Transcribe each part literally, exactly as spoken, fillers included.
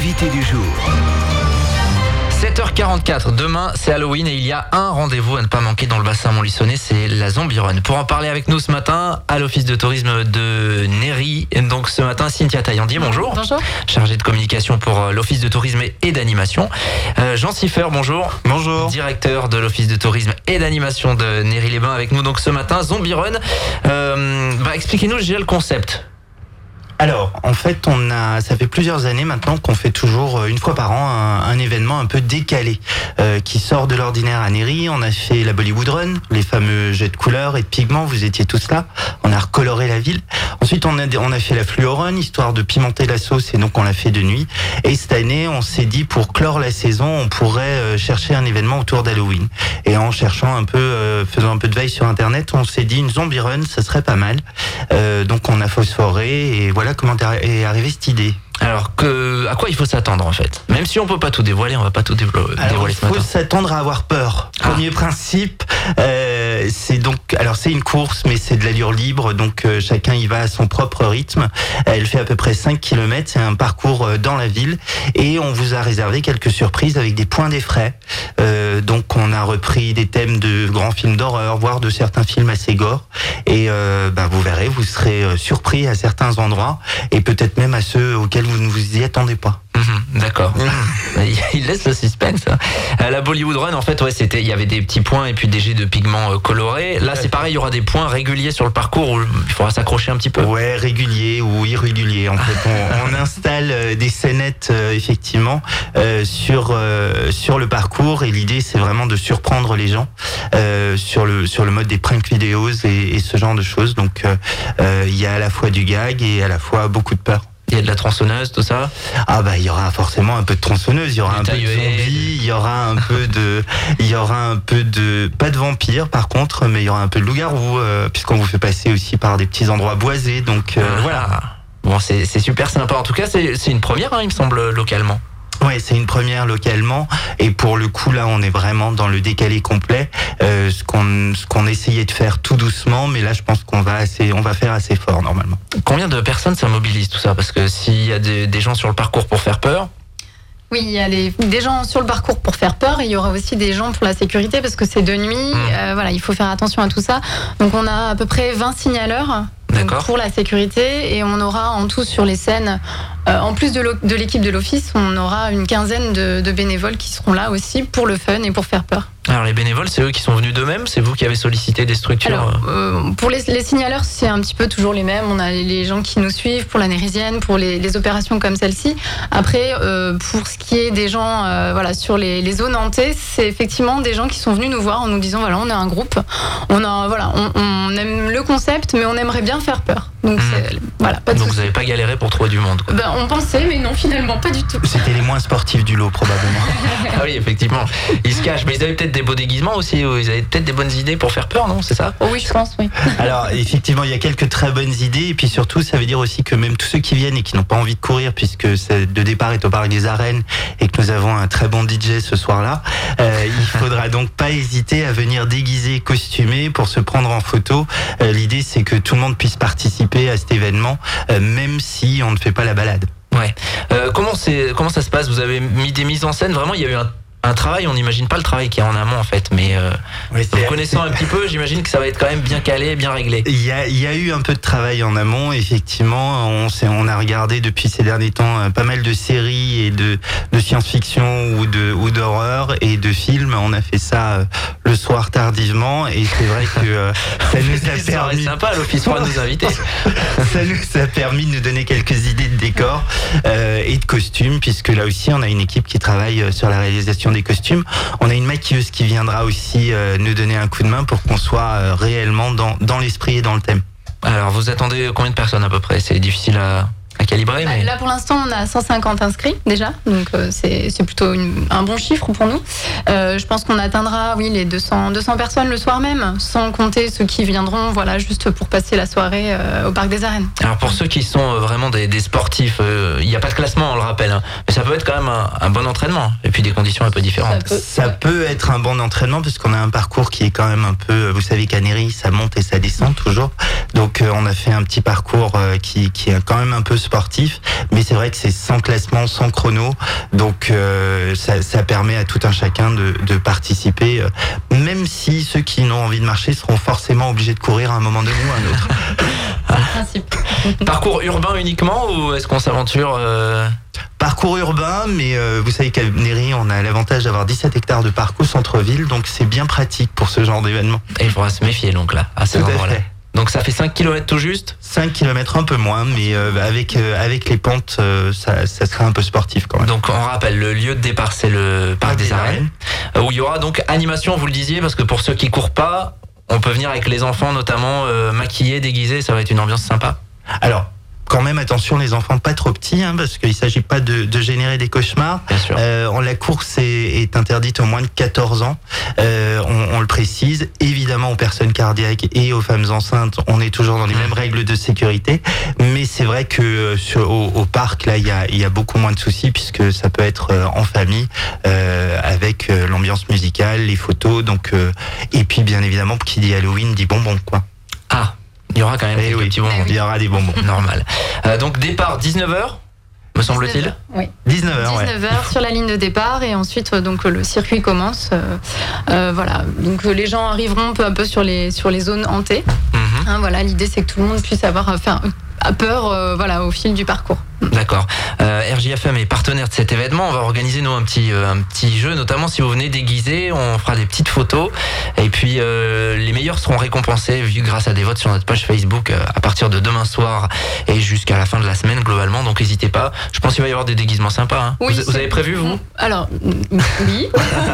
l'invité du jour. sept heures quarante-quatre, demain c'est Halloween et il y a un rendez-vous à ne pas manquer dans le bassin Montluçonnet, c'est la Zombie Run. Pour en parler avec nous ce matin, à l'office de tourisme de Néry, donc ce matin Cynthia Taillandi, bonjour. Bonjour. Chargée de communication pour l'office de tourisme et d'animation. Euh, Jean Siffer, bonjour. Bonjour. Directeur de l'office de tourisme et d'animation de Néry-les-Bains avec nous donc ce matin, Zombie Run. Euh, bah, expliquez-nous déjà le concept. Alors, en fait, on a, ça fait plusieurs années maintenant qu'on fait toujours une fois par an un, un événement un peu décalé euh, qui sort de l'ordinaire à Néry. On a fait la Bollywood Run, les fameux jets de couleurs et de pigments. Vous étiez tous là. On a recoloré la ville. Ensuite, on a on a fait la Fluo Run, histoire de pimenter la sauce, et donc on l'a fait de nuit. Et cette année, on s'est dit pour clore la saison, on pourrait euh, chercher un événement autour d'Halloween. Et en cherchant un peu, euh, faisant un peu de veille sur Internet, on s'est dit une Zombie Run, ça serait pas mal. Euh, donc on a phosphoré et voilà comment est arrivée cette idée. Alors, que, à quoi il faut s'attendre en fait? Même si on peut pas tout dévoiler, on va pas tout dévoiler, alors, dévoiler ce matin. Il faut s'attendre à avoir peur. Ah. Premier principe, euh, c'est donc, alors c'est une course, mais c'est de l'allure libre, donc euh, chacun y va à son propre rythme. Elle fait à peu près cinq kilomètres, c'est un parcours euh, dans la ville, et on vous a réservé quelques surprises avec des points d'effraie. Euh, donc on a repris des thèmes de grands films d'horreur, voire de certains films assez gore, et euh, bah, vous verrez, vous serez euh, surpris à certains endroits, et peut-être même à ceux auxquels vous ne vous y attendez pas. Mmh, d'accord. Mmh. Il laisse le suspense. À la Bollywood Run, en fait, ouais, c'était, il y avait des petits points et puis des jets de pigments euh, colorés. Là, c'est pareil, il y aura des points réguliers sur le parcours où il faudra s'accrocher un petit peu. Ouais, réguliers ou irréguliers. En fait, on, on installe euh, des scénettes euh, effectivement euh, sur euh, sur le parcours, et l'idée c'est vraiment de surprendre les gens euh, sur le sur le mode des prank videos et, et ce genre de choses. Donc, il euh, euh, y a à la fois du gag et à la fois beaucoup de peur. Il y a de la tronçonneuse, tout ça. Ah bah il y aura forcément un peu de tronçonneuse, il y aura du un tailleué, peu de zombies, il y aura un peu de, il y aura un peu de, pas de vampires par contre, mais il y aura un peu de loup-garou euh, puisqu'on vous fait passer aussi par des petits endroits boisés, donc euh, Ah. voilà. Bon, c'est, c'est super sympa. En tout cas, c'est, c'est une première, hein, il me semble, localement. Ouais, c'est une première localement, et pour le coup là on est vraiment dans le décalé complet, euh, ce qu'on ce qu'on essayait de faire tout doucement, mais là je pense qu'on va assez on va faire assez fort normalement. Combien de personnes ça mobilise tout ça? Parce que s'il y a des, des gens sur le parcours pour faire peur. Oui, il y a les, des gens sur le parcours pour faire peur, et il y aura aussi des gens pour la sécurité parce que c'est de nuit. Mmh. Euh, voilà, il faut faire attention à tout ça. Donc on a à peu près vingt signaleurs. D'accord. Pour la sécurité, et on aura en tout sur les scènes, euh, en plus de, l'o- de l'équipe de l'office, on aura une quinzaine de, de bénévoles qui seront là aussi pour le fun et pour faire peur. Alors les bénévoles, c'est eux qui sont venus d'eux-mêmes? C'est vous qui avez sollicité des structures? Alors, euh, pour les, les signaleurs, c'est un petit peu toujours les mêmes. On a les gens qui nous suivent pour la Nérysienne, pour les, les opérations comme celle-ci. Après, euh, pour ce qui est des gens euh, voilà, sur les, les zones hantées, c'est effectivement des gens qui sont venus nous voir en nous disant voilà, on est un groupe, on, a, voilà, on, on aime le concept, mais on aimerait bien faire peur. Donc, Mmh. c'est, voilà, pas de Donc souci. vous n'avez pas galéré pour trouver du monde, quoi. Ben, on pensait, mais non, finalement, pas du tout. C'était les moins sportifs du lot probablement. Ah oui, effectivement. Ils se cachent, mais ils avaient peut-être des beaux déguisements aussi, ou ils avaient peut-être des bonnes idées pour faire peur, non? C'est ça? Oh oui, je pense, oui. Alors effectivement il y a quelques très bonnes idées, et puis surtout ça veut dire aussi que même tous ceux qui viennent et qui n'ont pas envie de courir, puisque c'est, de départ est au Parc des Arènes et que nous avons un très bon D J ce soir-là, euh, il faudra donc pas hésiter à venir déguisé, costumé pour se prendre en photo. Euh, l'idée c'est que tout le monde puisse participer à cet événement, euh, même si on ne fait pas la balade. Ouais. Euh, comment c'est, comment ça se passe? Vous avez mis des mises en scène, vraiment, il y a eu un, un travail, on n'imagine pas le travail qu'il y a en amont en fait, mais euh, Oui, vous connaissant un petit peu, j'imagine que ça va être quand même bien calé, bien réglé. Il y a, il y a eu un peu de travail en amont, effectivement. On, s'est, on a regardé depuis ces derniers temps euh, pas mal de séries et de, de science-fiction ou, de, ou d'horreur et de films. On a fait ça euh, le soir tardivement, et c'est vrai que euh, ça nous a C'est permis. sympa, l'office pour nous inviter. Ça nous a permis de nous donner quelques idées de décors euh, et de costumes, puisque là aussi on a une équipe qui travaille euh, sur la réalisation des costumes. On a une maquilleuse qui viendra aussi euh, nous donner un coup de main pour qu'on soit euh, réellement dans, dans l'esprit et dans le thème. Alors vous attendez combien de personnes à peu près? C'est difficile à, à calibrer, mais... Là, pour l'instant, on a cent cinquante inscrits déjà, donc euh, c'est, c'est plutôt une, un bon chiffre pour nous. Euh, je pense qu'on atteindra, oui, les deux cents, deux cents personnes le soir même, sans compter ceux qui viendront, voilà, juste pour passer la soirée euh, au Parc des Arènes. Alors pour ceux qui sont vraiment des, des sportifs, il euh, y, a pas de classement, on le rappelle, hein. Mais ça peut être quand même un, un bon entraînement et puis des conditions un peu différentes. Ça peut, ça peut être un bon entraînement puisqu'on a un parcours qui est quand même un peu, vous savez qu'à Néry, ça monte et ça descend toujours. Donc euh, on a fait un petit parcours euh, qui, qui est quand même un peu sportif, mais c'est vrai que c'est sans classement, sans chrono, donc euh, ça, ça permet à tout un chacun de, de participer, euh, même si ceux qui n'ont envie de marcher seront forcément obligés de courir à un moment donné ou à un autre. Parcours urbain uniquement ou est-ce qu'on s'aventure euh... Parcours urbain, mais euh, vous savez qu'à Néry, on a l'avantage d'avoir dix-sept hectares de parcours centre-ville, donc c'est bien pratique pour ce genre d'événement. Et il faudra se méfier donc là, à cet endroit-là. Donc ça fait cinq kilomètres tout juste ? cinq kilomètres un peu moins, mais euh, avec, euh, avec les pentes, euh, ça, ça sera un peu sportif quand même. Donc on rappelle, le lieu de départ c'est le Parc des, des Arènes, Arènes, où il y aura donc animation, vous le disiez, parce que pour ceux qui courent pas, on peut venir avec les enfants notamment, euh, maquillés, déguisés, ça va être une ambiance sympa. Alors, quand même attention les enfants pas trop petits, hein, parce qu'il s'agit pas de, de générer des cauchemars. Bien sûr. Euh, la course est, est interdite aux moins de quatorze ans, euh, on, on le précise. Évidemment aux personnes cardiaques et aux femmes enceintes, on est toujours dans les mmh. mêmes règles de sécurité. Mais c'est vrai que sur, au, au parc, là, il y a, y a beaucoup moins de soucis puisque ça peut être en famille, euh, avec l'ambiance musicale, les photos. Donc, euh, et puis bien évidemment, qui dit Halloween dit bonbons, quoi. Ah. Il y aura quand même eh des oui, petits bonbons. Il y aura des bonbons. Normal. Euh, donc départ dix-neuf heures, me semble-t-il. Oui. dix-neuf heures, dix-neuf heures ouais. Sur la ligne de départ et ensuite donc le circuit commence. Euh, euh, voilà. Donc les gens arriveront peu à peu sur les sur les zones hantées. Mm-hmm. Hein, voilà. L'idée c'est que tout le monde puisse avoir enfin peur euh, voilà au fil du parcours. D'accord. Euh, R J F M est partenaire de cet événement. On va organiser nous un petit euh, un petit jeu, notamment si vous venez déguisé, on fera des petites photos et puis euh, les meilleurs seront récompensés vu grâce à des votes sur notre page Facebook euh, à partir de demain soir et jusqu'à la fin de la semaine globalement. Donc n'hésitez pas. Je pense qu'il va y avoir des déguisements sympas. Hein. Oui, vous, vous avez prévu vous ? Alors oui.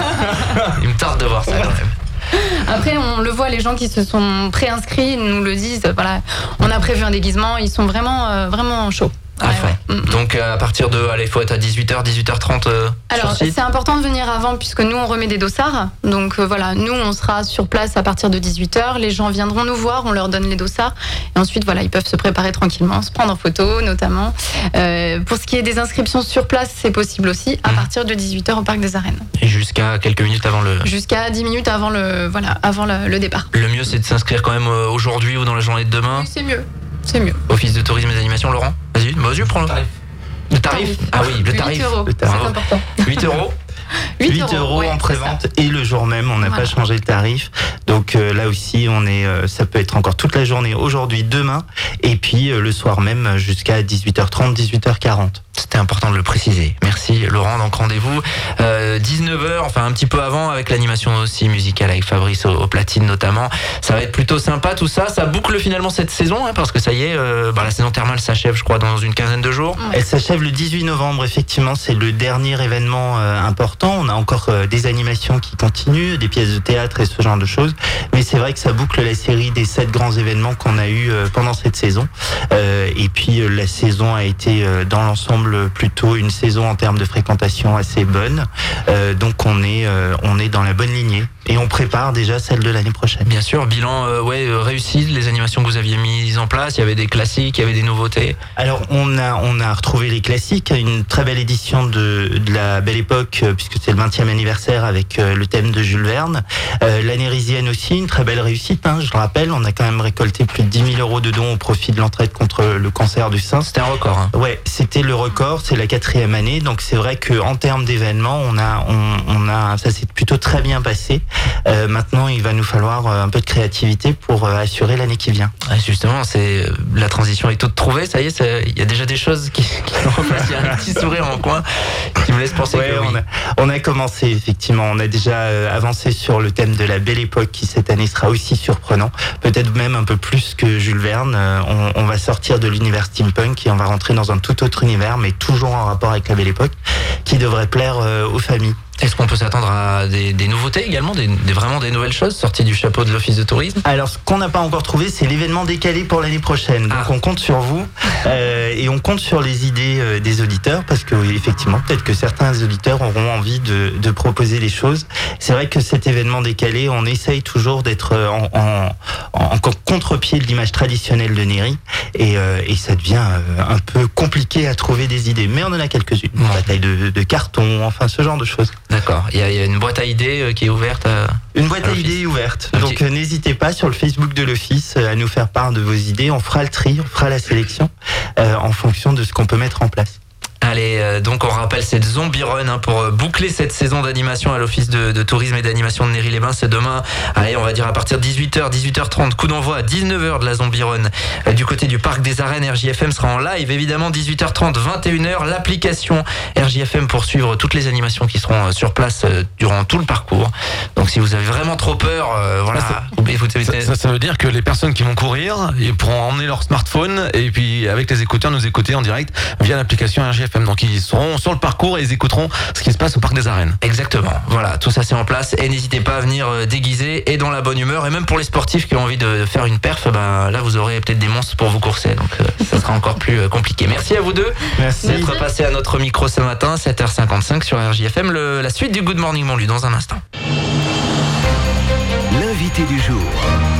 Il me tarde de voir ça quand même. Après, on le voit, les gens qui se sont préinscrits nous le disent. Voilà, on a prévu un déguisement. Ils sont vraiment, euh, vraiment chauds. À ouais, fond. Ouais. Donc à partir de, allez, faut être à dix-huit heures, dix-huit heures trente. Euh, Alors c'est important de venir avant puisque nous on remet des dossards. Donc euh, voilà, nous on sera sur place à partir de dix-huit heures. Les gens viendront nous voir, on leur donne les dossards et ensuite voilà, ils peuvent se préparer tranquillement, se prendre en photo notamment. Euh, pour ce qui est des inscriptions sur place, c'est possible aussi à mmh. partir de dix-huit heures au Parc des Arènes. Et jusqu'à quelques minutes avant le. Jusqu'à dix minutes avant le voilà, avant le, le départ. Le mieux c'est de s'inscrire quand même aujourd'hui ou dans la journée de demain. Oui, c'est mieux. C'est mieux. Office de tourisme et d'animation, Laurent. Vas-y, vas-y, prends le tarif. Le tarif. Ah oui, le tarif. huit euros, c'est important. huit euros. huit euros ouais, en prévente et le jour même, on n'a voilà. pas changé le tarif. Donc euh, là aussi, on est, euh, ça peut être encore toute la journée, aujourd'hui, demain, et puis euh, le soir même jusqu'à dix-huit heures trente, dix-huit heures quarante. C'était important de le préciser. Merci Laurent. Donc rendez-vous euh, dix-neuf heures, enfin un petit peu avant, avec l'animation aussi musicale avec Fabrice au, au platine notamment. Ça va être plutôt sympa tout ça. Ça boucle finalement cette saison, hein, parce que ça y est, euh, bah, la saison thermale s'achève, je crois, dans une quinzaine de jours. Elle s'achève le dix-huit novembre. Effectivement, c'est le dernier événement euh, important. On a encore euh, des animations qui continuent, des pièces de théâtre et ce genre de choses. Mais c'est vrai que ça boucle la série des sept grands événements qu'on a eu euh, pendant cette saison. Euh, et puis euh, la saison a été euh, dans l'ensemble plutôt une saison en termes de fréquentation assez bonne. Euh, donc on est euh, on est dans la bonne lignée et on prépare déjà celle de l'année prochaine. Bien sûr, bilan euh, ouais réussi, les animations que vous aviez mises en place, il y avait des classiques, il y avait des nouveautés. Alors on a on a retrouvé les classiques, une très belle édition de de la Belle Époque puisque c'est le vingtième anniversaire avec euh, le thème de Jules Verne. Euh, la Nérisienne aussi, une très belle réussite, hein, je le rappelle, on a quand même récolté plus de dix mille euros de dons au profit de l'entraide contre le cancer du sein. C'était un record. Hein. Ouais, c'était le record, c'est la quatrième année, donc c'est vrai que en termes d'événements, on a on, on a ça s'est plutôt très bien passé. Euh, maintenant, il va nous falloir un peu de créativité pour euh, assurer l'année qui vient. Ouais, justement, c'est la transition est toute trouvée. Ça y est, il y a déjà des choses qui, qui sont en place. Il y a un petit sourire en coin qui me laisse penser ouais, que oui. on, a, on a commencé effectivement. On a déjà euh, avancé sur le thème de la Belle Époque qui cette année sera aussi surprenant, peut-être même un peu plus que Jules Verne. Euh, on, on va sortir de l'univers steampunk et on va rentrer dans un tout autre univers, mais toujours en rapport avec la Belle Époque, qui devrait plaire euh, aux familles. Est-ce qu'on peut s'attendre à des, des nouveautés également, des, des, vraiment des nouvelles choses sorties du chapeau de l'Office de tourisme? Alors, ce qu'on n'a pas encore trouvé, c'est l'événement décalé pour l'année prochaine. Donc, ah. on compte sur vous euh, et on compte sur les idées euh, des auditeurs parce que, effectivement, peut-être que certains auditeurs auront envie de, de proposer des choses. C'est vrai que cet événement décalé, on essaye toujours d'être en, en, en contre-pied de l'image traditionnelle de Néry et, euh, et ça devient euh, un peu compliqué à trouver des idées. Mais on en a quelques-unes. Une ouais. bataille de, de carton, enfin, ce genre de choses. D'accord. Il y, y a une boîte à idées qui est ouverte à... Une boîte à, à idées ouverte. Okay. Donc, euh, n'hésitez pas sur le Facebook de l'Office à nous faire part de vos idées. On fera le tri, on fera la sélection euh, en fonction de ce qu'on peut mettre en place. Allez, euh, donc on rappelle cette Zombie Run hein, pour boucler cette saison d'animation à l'Office de, de tourisme et d'animation de Néry-les-Bains. C'est demain, allez, on va dire à partir de dix-huit heures, dix-huit heures trente, coup d'envoi à dix-neuf heures de la Zombie Run. Euh, du côté du Parc des Arènes, R J F M sera en live, évidemment, dix-huit heures trente, vingt et une heures. L'application R J F M pour suivre toutes les animations qui seront euh, sur place euh, durant tout le parcours. Donc si vous avez vraiment trop peur, euh, voilà. Ça, ça, ça, ça veut dire que les personnes qui vont courir, ils pourront emmener leur smartphone et puis avec les écouteurs nous écouter en direct via l'application R J F M. Donc ils seront sur le parcours et ils écouteront ce qui se passe au Parc des Arènes. Exactement, voilà, tout ça c'est en place et n'hésitez pas à venir déguiser et dans la bonne humeur et même pour les sportifs qui ont envie de faire une perf, ben là vous aurez peut-être des monstres pour vous courser, donc euh, ça sera encore plus compliqué. Merci à vous deux Merci. d'être passés à notre micro ce matin, sept heures cinquante-cinq sur R J F M. Le, la suite du Good Morning Montluc dans un instant. L'invité du jour.